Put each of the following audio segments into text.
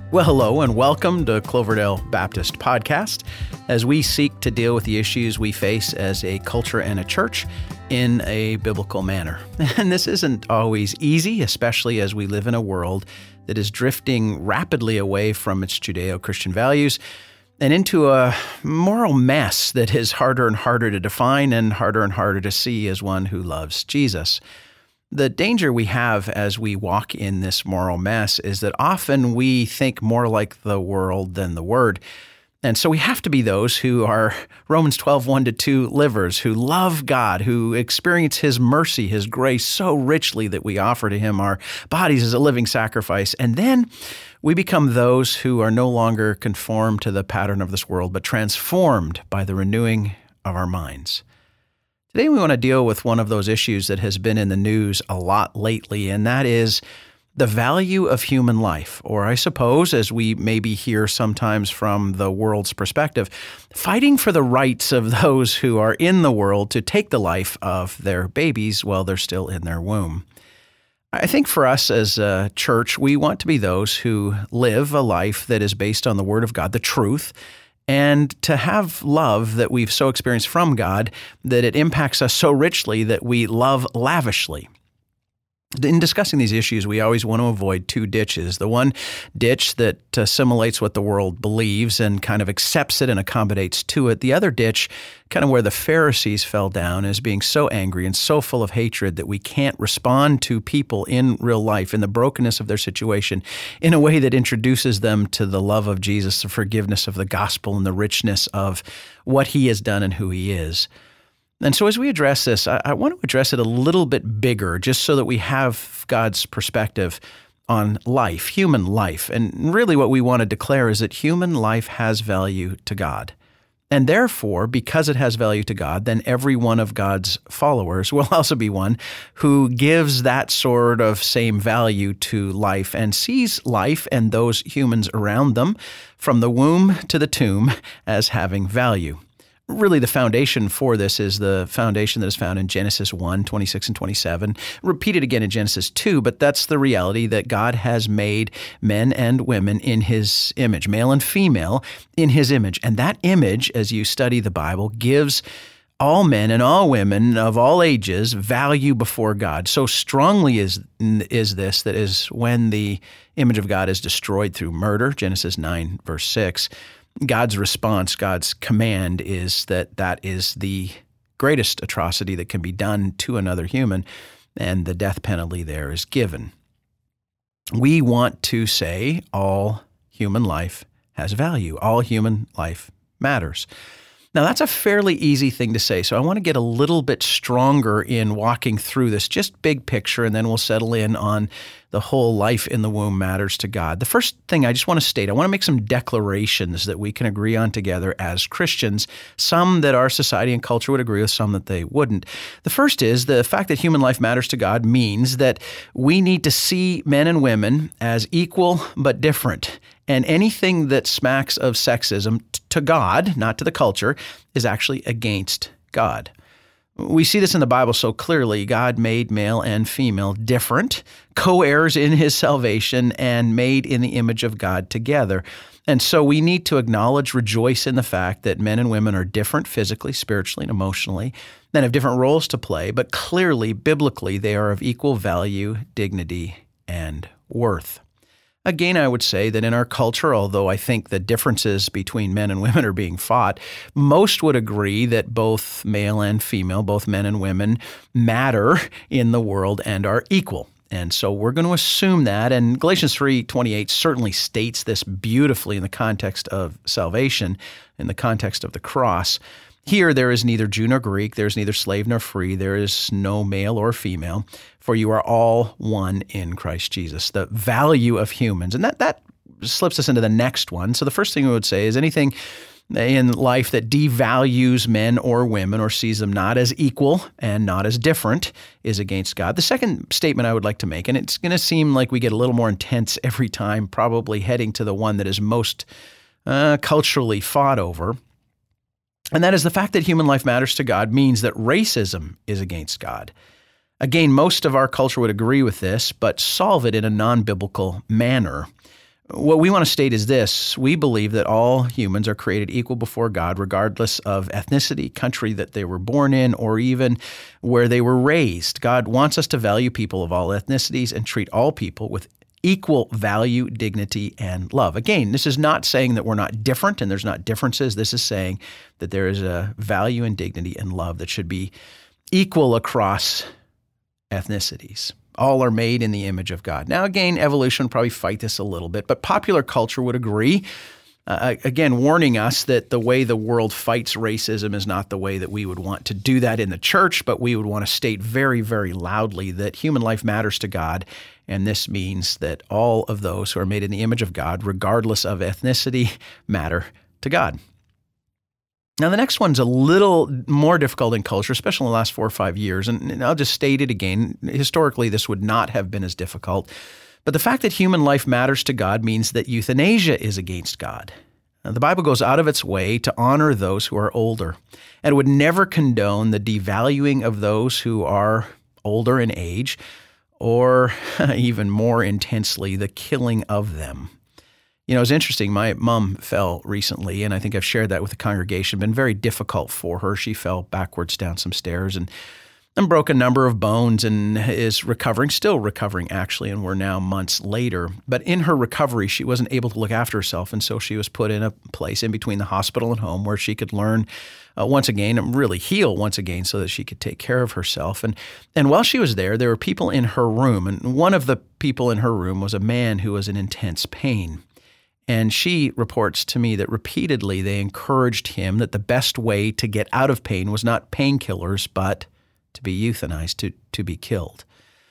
Well, hello and welcome to Cloverdale Baptist Podcast as we seek to deal with the issues we face as a culture and a church in a biblical manner. And this isn't always easy, especially as we live in a world that is drifting rapidly away from its Judeo-Christian values and into a moral mess that is harder and harder to define and harder to see as one who loves Jesus. The danger we have as we walk in this moral mess is that often we think more like the world than the Word. And so we have to be those who are Romans 12, 1-2 livers, who love God, who experience His mercy, His grace so richly that we offer to Him our bodies as a living sacrifice. And then we become those who are no longer conformed to the pattern of this world, but transformed by the renewing of our minds. Today we want to deal with one of those issues that has been in the news a lot lately, and that is the value of human life, or I suppose, as we maybe hear sometimes from the world's perspective, fighting for the rights of those who are in the world to take the life of their babies while they're still in their womb. I think for us as a church, we want to be those who live a life that is based on the Word of God, the truth, and to have love that we've so experienced from God that it impacts us so richly that we love lavishly. In discussing these issues, we always want to avoid two ditches. The one ditch that assimilates what the world believes and kind of accepts it and accommodates to it. The other ditch, kind of where the Pharisees fell down, is being so angry and so full of hatred that we can't respond to people in real life, in the brokenness of their situation, in a way that introduces them to the love of Jesus, the forgiveness of the gospel, and the richness of what He has done and who He is. And so as we address this, I want to address it a little bit bigger, just so that we have God's perspective on life, human life. And really what we want to declare is that human life has value to God. And therefore, because it has value to God, then every one of God's followers will also be one who gives that sort of same value to life and sees life and those humans around them from the womb to the tomb as having value. Really, the foundation for this is the foundation that is found in Genesis 1, 26 and 27, repeated again in Genesis 2, but that's the reality that God has made men and women in His image, male and female in His image. And that image, as you study the Bible, gives all men and all women of all ages value before God. So strongly is this, that is when the image of God is destroyed through murder, Genesis 9, verse 6, God's response, God's command is that is the greatest atrocity that can be done to another human, and the death penalty there is given. We want to say all human life has value. All human life matters. Now, that's a fairly easy thing to say, so I want to get a little bit stronger in walking through this, just big picture, and then we'll settle in on the whole life in the womb matters to God. The first thing I just want to state, I want to make some declarations that we can agree on together as Christians, some that our society and culture would agree with, some that they wouldn't. The first is the fact that human life matters to God means that we need to see men and women as equal but different. And anything that smacks of sexism to God, not to the culture, is actually against God. We see this in the Bible so clearly. God made male and female different, co-heirs in His salvation, and made in the image of God together. And so we need to acknowledge, rejoice in the fact that men and women are different physically, spiritually, and emotionally, and have different roles to play, but clearly, biblically, they are of equal value, dignity, and worth. Again, I would say that in our culture, although I think the differences between men and women are being fought, most would agree that both male and female, both men and women, matter in the world and are equal. And so we're going to assume that, and Galatians 3:28 certainly states this beautifully in the context of salvation, in the context of the cross. Here there is neither Jew nor Greek, there is neither slave nor free, there is no male or female, for you are all one in Christ Jesus. The value of humans, and that slips us into the next one. So the first thing we would say is anything in life that devalues men or women or sees them not as equal and not as different is against God. The second statement I would like to make, and it's going to seem like we get a little more intense every time, probably heading to the one that is most culturally fought over, and that is the fact that human life matters to God means that racism is against God. Again, most of our culture would agree with this, but solve it in a non-biblical manner. What we want to state is this: we believe that all humans are created equal before God, regardless of ethnicity, country that they were born in, or even where they were raised. God wants us to value people of all ethnicities and treat all people with equal value, dignity, and love. Again, this is not saying that we're not different and there's not differences. This is saying that there is a value and dignity and love that should be equal across ethnicities. All are made in the image of God. Now, again, evolution would probably fight this a little bit, but popular culture would agree, again, warning us that the way the world fights racism is not the way that we would want to do that in the church, but we would want to state very, very loudly that human life matters to God, and this means that all of those who are made in the image of God, regardless of ethnicity, matter to God. Now, the next one's a little more difficult in culture, especially in the last 4 or 5 years. And I'll just state it again. Historically, this would not have been as difficult. But the fact that human life matters to God means that euthanasia is against God. Now, the Bible goes out of its way to honor those who are older, and it would never condone the devaluing of those who are older in age, or even more intensely, the killing of them. You know, it's interesting. My mom fell recently, and I think I've shared that with the congregation. Been very difficult for her. She fell backwards down some stairs and broke a number of bones and is recovering, still recovering actually, and we're now months later. But in her recovery, she wasn't able to look after herself, and so she was put in a place in between the hospital and home where she could learn once again and really heal once again so that she could take care of herself. And while she was there were people in her room, and one of the people in her room was a man who was in intense pain. And she reports to me that repeatedly they encouraged him that the best way to get out of pain was not painkillers, but to be euthanized, to be killed.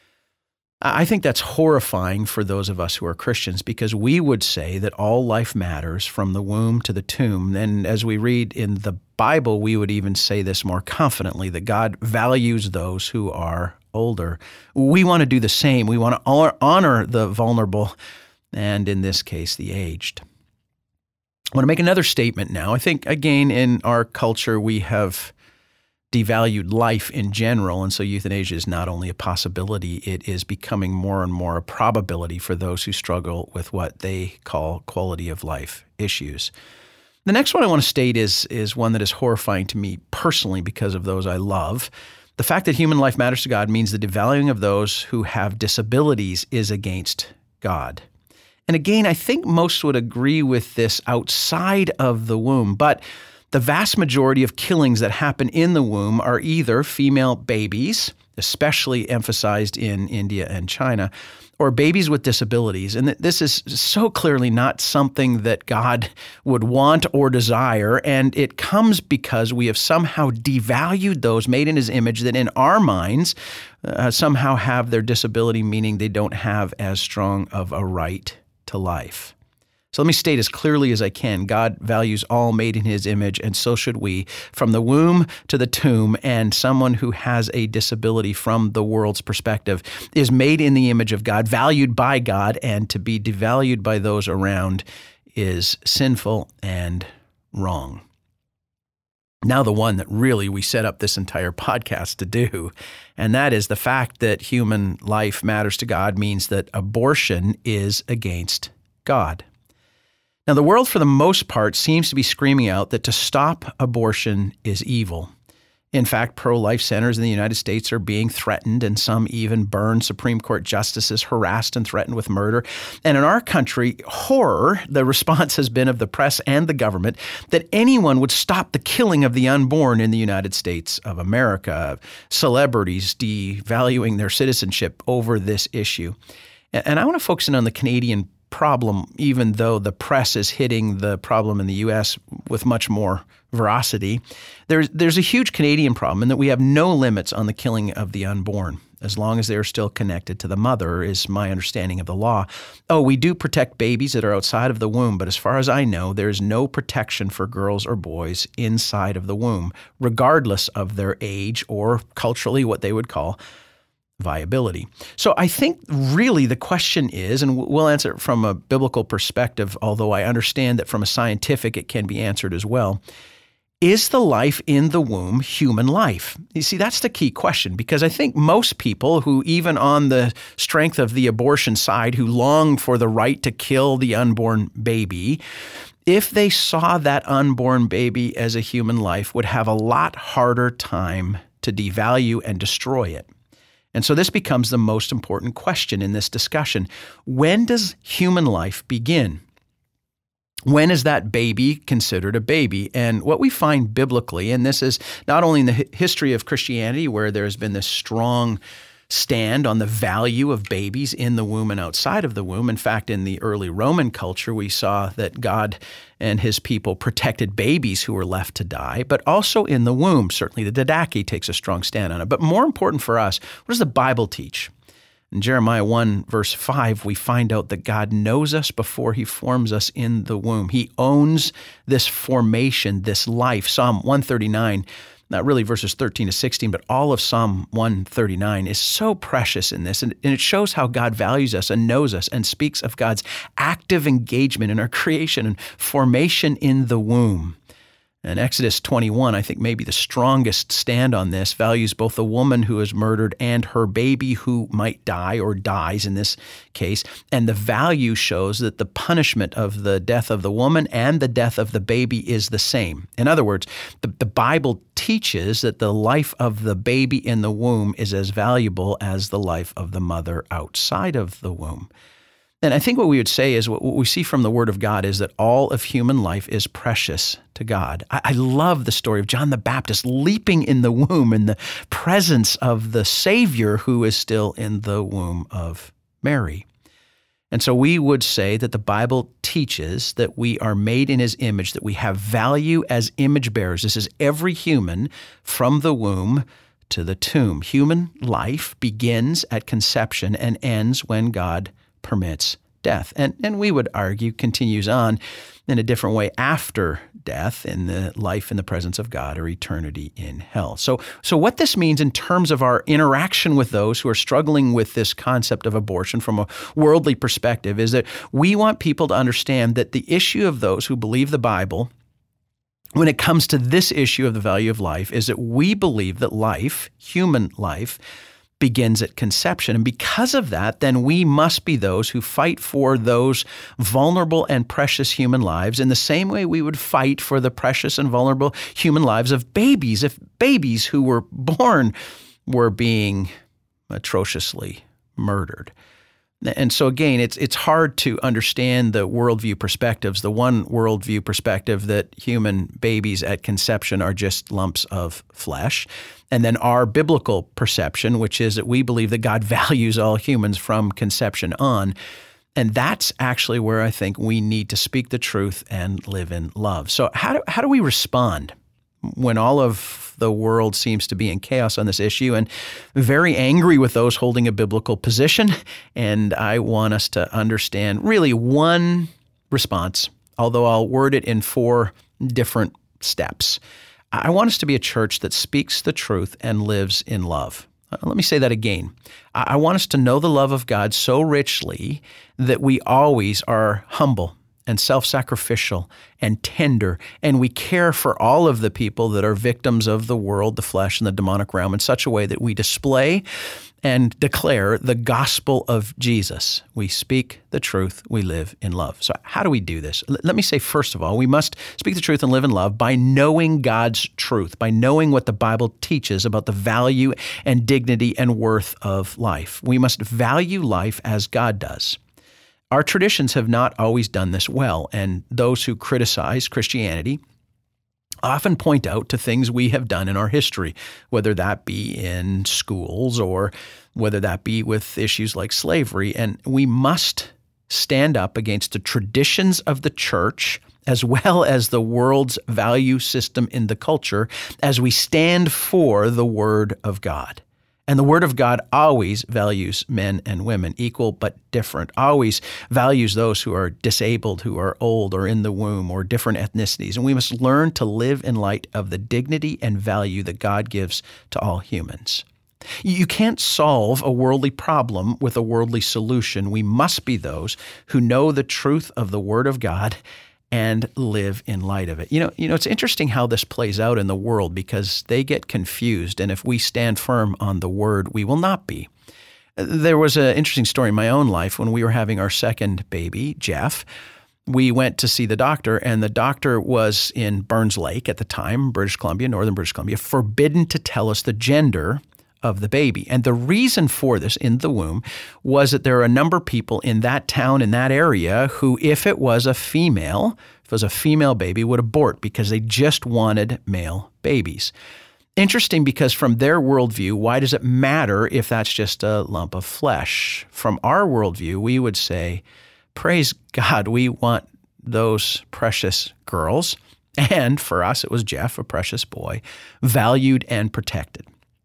I think that's horrifying for those of us who are Christians, because we would say that all life matters from the womb to the tomb. And as we read in the Bible, we would even say this more confidently, that God values those who are older. We want to do the same. We want to honor the vulnerable, and in this case, the aged. I want to make another statement now. I think, again, in our culture, we have devalued life in general, and so euthanasia is not only a possibility, it is becoming more and more a probability for those who struggle with what they call quality of life issues. The next one I want to state is one that is horrifying to me personally because of those I love. The fact that human life matters to God means the devaluing of those who have disabilities is against God. And again, I think most would agree with this outside of the womb, but the vast majority of killings that happen in the womb are either female babies, especially emphasized in India and China, or babies with disabilities. And this is so clearly not something that God would want or desire, and it comes because we have somehow devalued those made in His image that in our minds somehow have their disability, meaning they don't have as strong of a right to life. So let me state as clearly as I can, God values all made in His image, and so should we, from the womb to the tomb. And someone who has a disability from the world's perspective is made in the image of God, valued by God, and to be devalued by those around is sinful and wrong. Now the one that really we set up this entire podcast to do, and that is the fact that human life matters to God means that abortion is against God. Now, the world, for the most part, seems to be screaming out that to stop abortion is evil. In fact, pro-life centers in the United States are being threatened, and some even burn Supreme Court justices, harassed and threatened with murder. And in our country, horror, the response has been of the press and the government, that anyone would stop the killing of the unborn in the United States of America, celebrities devaluing their citizenship over this issue. And I want to focus in on the Canadian problem, even though the press is hitting the problem in the U.S. with much more veracity. There's a huge Canadian problem in that we have no limits on the killing of the unborn, as long as they are still connected to the mother, is my understanding of the law. Oh, we do protect babies that are outside of the womb, but as far as I know, there is no protection for girls or boys inside of the womb, regardless of their age or culturally what they would call viability. So I think really the question is, and we'll answer it from a biblical perspective, although I understand that from a scientific it can be answered as well, Is the life in the womb human life? You see, that's the key question, because I think most people who, even on the strength of the abortion side, who long for the right to kill the unborn baby, if they saw that unborn baby as a human life, would have a lot harder time to devalue and destroy it. And so this becomes the most important question in this discussion. When does human life begin? When is that baby considered a baby? And what we find biblically, and this is not only in the history of Christianity, where there's been this strong stand on the value of babies in the womb and outside of the womb. In fact, in the early Roman culture, we saw that God and his people protected babies who were left to die, but also in the womb. Certainly the Didache takes a strong stand on it. But more important for us, what does the Bible teach? In Jeremiah 1, verse 5, we find out that God knows us before he forms us in the womb. He owns this formation, this life. Psalm 139, not really verses 13 to 16, but all of Psalm 139 is so precious in this. And it shows how God values us and knows us and speaks of God's active engagement in our creation and formation in the womb. And Exodus 21, I think maybe the strongest stand on this, values both the woman who is murdered and her baby who might die or dies in this case. And the value shows that the punishment of the death of the woman and the death of the baby is the same. In other words, the Bible teaches that the life of the baby in the womb is as valuable as the life of the mother outside of the womb. And I think what we would say is what we see from the Word of God is that all of human life is precious to God. I love the story of John the Baptist leaping in the womb in the presence of the Savior who is still in the womb of Mary. And so we would say that the Bible teaches that we are made in his image, that we have value as image bearers. This is every human from the womb to the tomb. Human life begins at conception and ends when God permits death. And we would argue continues on in a different way after death, in the life in the presence of God or eternity in hell. So what this means in terms of our interaction with those who are struggling with this concept of abortion from a worldly perspective is that we want people to understand that the issue of those who believe the Bible, when it comes to this issue of the value of life, is that we believe that life, human life, begins at conception. And because of that, then we must be those who fight for those vulnerable and precious human lives in the same way we would fight for the precious and vulnerable human lives of babies if babies who were born were being atrociously murdered. And so again, it's hard to understand the worldview perspectives. The one worldview perspective that human babies at conception are just lumps of flesh. And then our biblical perception, which is that we believe that God values all humans from conception on. And that's actually where I think we need to speak the truth and live in love. So how do we respond when all of the world seems to be in chaos on this issue and very angry with those holding a biblical position? And I want us to understand really one response, although I'll word it in 4 different steps. I want us to be a church that speaks the truth and lives in love. Let me say that again. I want us to know the love of God so richly that we always are humble and self-sacrificial and tender, and we care for all of the people that are victims of the world, the flesh, and the demonic realm in such a way that we display and declare the gospel of Jesus. We speak the truth, we live in love. So how do we do this? Let me say, first of all, we must speak the truth and live in love by knowing God's truth, by knowing what the Bible teaches about the value and dignity and worth of life. We must value life as God does. Our traditions have not always done this well, and those who criticize Christianity often point out to things we have done in our history, whether that be in schools or whether that be with issues like slavery. And we must stand up against the traditions of the church as well as the world's value system in the culture as we stand for the Word of God. And the Word of God always values men and women, equal but different, always values those who are disabled, who are old or in the womb or different ethnicities. And we must learn to live in light of the dignity and value that God gives to all humans. You can't solve a worldly problem with a worldly solution. We must be those who know the truth of the Word of God and live in light of it. You know, it's interesting how this plays out in the world because they get confused. And if we stand firm on the word, we will not be. There was an interesting story in my own life when we were having our second baby, Jeff. We went to see the doctor, and the doctor was in Burns Lake at the time, British Columbia, northern British Columbia, forbidden to tell us the gender of the baby. And the reason for this in the womb was that there are a number of people in that town, in that area, who, if it was a female baby, would abort because they just wanted male babies. Interesting because from their worldview, why does it matter if that's just a lump of flesh? From our worldview, we would say, praise God, we want those precious girls. And for us, it was Jeff, a precious boy, valued and protected.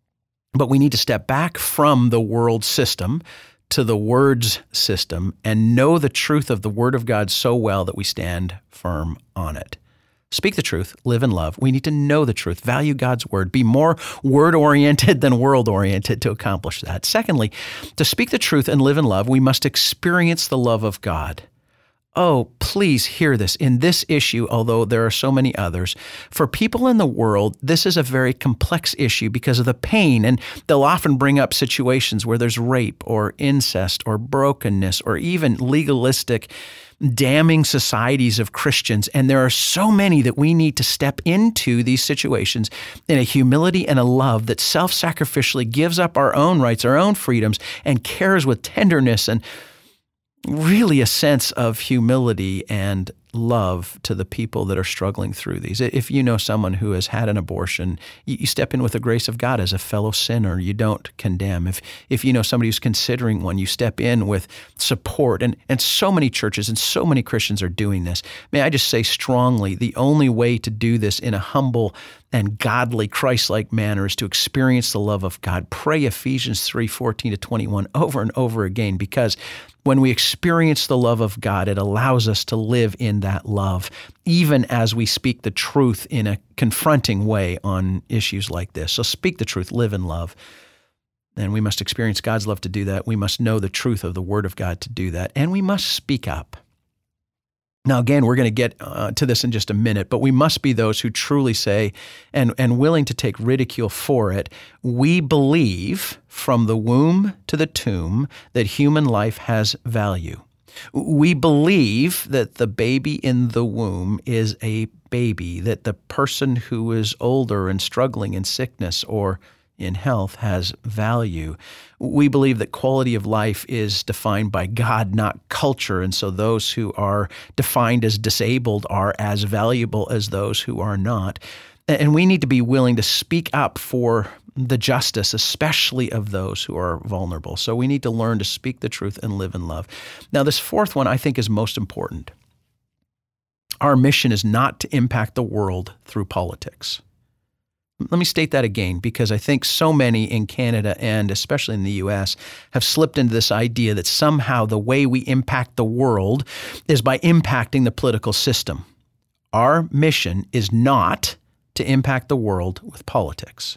But we need to step back from the world system to the Word's system and know the truth of the Word of God so well that we stand firm on it. Speak the truth, live in love. We need to know the truth, value God's Word, be more Word-oriented than world-oriented to accomplish that. Secondly, to speak the truth and live in love, we must experience the love of God. Oh, please hear this. In this issue, although there are so many others, for people in the world, this is a very complex issue because of the pain, and they'll often bring up situations where there's rape or incest or brokenness or even legalistic, damning societies of Christians. And there are so many that we need to step into these situations in a humility and a love that self-sacrificially gives up our own rights, our own freedoms, and cares with tenderness and really a sense of humility and love to the people that are struggling through these. If you know someone who has had an abortion, you step in with the grace of God as a fellow sinner. You don't condemn. If you know somebody who's considering one, you step in with support. And so many churches and so many Christians are doing this. May I just say strongly, the only way to do this in a humble and godly, Christ-like manner is to experience the love of God. Pray Ephesians 3:14-21 over and over again, because when we experience the love of God, it allows us to live in that love, even as we speak the truth in a confronting way on issues like this. So speak the truth, live in love. And we must experience God's love to do that. We must know the truth of the Word of God to do that. And we must speak up. Now, again, we're going to get to this in just a minute, but we must be those who truly say, and willing to take ridicule for it, we believe from the womb to the tomb that human life has value. We believe that the baby in the womb is a baby, that the person who is older and struggling in sickness or in health has value. We believe that quality of life is defined by God, not culture, and so those who are defined as disabled are as valuable as those who are not. And we need to be willing to speak up for the justice, especially of those who are vulnerable. So we need to learn to speak the truth and live in love. Now, this fourth one I think is most important. Our mission is not to impact the world through politics. Let me state that again, because I think so many in Canada and especially in the U.S. have slipped into this idea that somehow the way we impact the world is by impacting the political system. Our mission is not to impact the world with politics.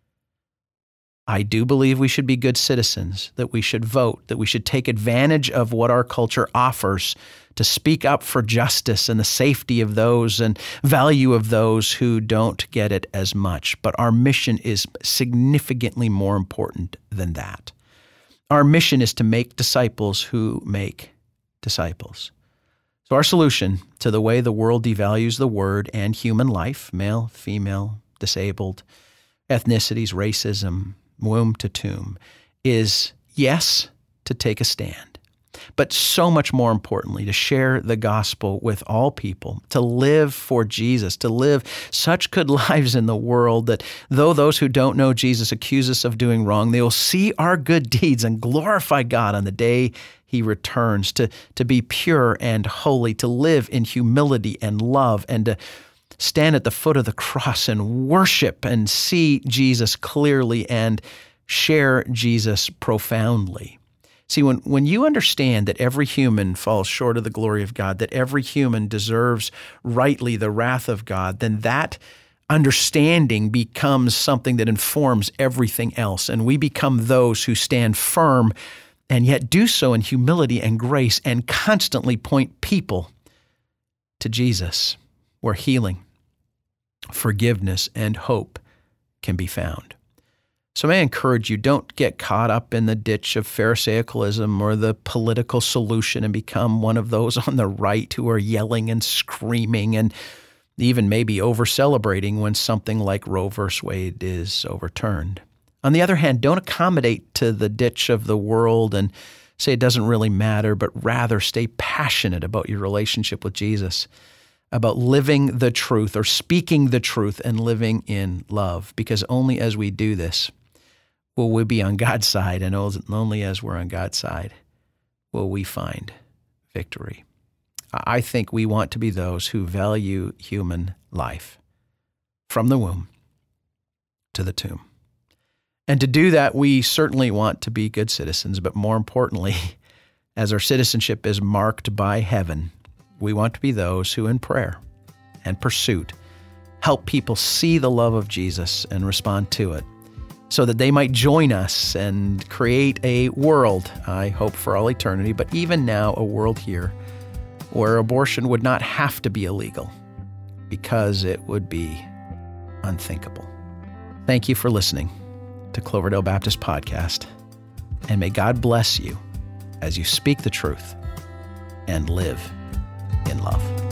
I do believe we should be good citizens, that we should vote, that we should take advantage of what our culture offers to speak up for justice and the safety of those and value of those who don't get it as much. But our mission is significantly more important than that. Our mission is to make disciples who make disciples. So our solution to the way the world devalues the word and human life, male, female, disabled, ethnicities, racism, womb to tomb, is yes, to take a stand, but so much more importantly, to share the gospel with all people, to live for Jesus, to live such good lives in the world that though those who don't know Jesus accuse us of doing wrong, they will see our good deeds and glorify God on the day He returns, to be pure and holy, to live in humility and love, and to stand at the foot of the cross and worship and see Jesus clearly and share Jesus profoundly. See, when you understand that every human falls short of the glory of God, that every human deserves rightly the wrath of God, then that understanding becomes something that informs everything else. And we become those who stand firm and yet do so in humility and grace and constantly point people to Jesus, where healing, forgiveness, and hope can be found. So may I encourage you, don't get caught up in the ditch of Pharisaicalism or the political solution and become one of those on the right who are yelling and screaming and even maybe over-celebrating when something like Roe v. Wade is overturned. On the other hand, don't accommodate to the ditch of the world and say it doesn't really matter, but rather stay passionate about your relationship with Jesus, about living the truth or speaking the truth and living in love, because only as we do this will we be on God's side, and only as we're on God's side will we find victory. I think we want to be those who value human life from the womb to the tomb. And to do that, we certainly want to be good citizens, but more importantly, as our citizenship is marked by heaven, we want to be those who in prayer and pursuit help people see the love of Jesus and respond to it, so that they might join us and create a world, I hope for all eternity, but even now a world here where abortion would not have to be illegal because it would be unthinkable. Thank you for listening to Cloverdale Baptist Podcast, and may God bless you as you speak the truth and live in love.